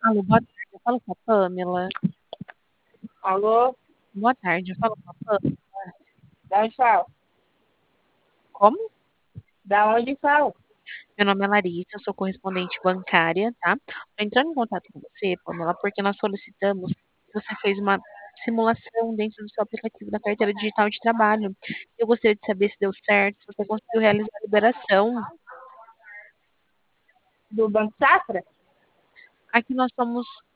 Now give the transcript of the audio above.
Alô, boa tarde. Eu falo com a Pamela. Alô? Boa tarde, eu falo com a Pamela. Da onde fala? Como? Da onde fala? Meu nome é Larissa, eu sou correspondente bancária, tá? Tô entrando em contato com você, Pamela, porque nós solicitamos que você fez uma simulação dentro do seu aplicativo da carteira digital de trabalho. Eu gostaria de saber se deu certo, se você conseguiu realizar a liberação. Do Banco Safra? Aqui nós somos.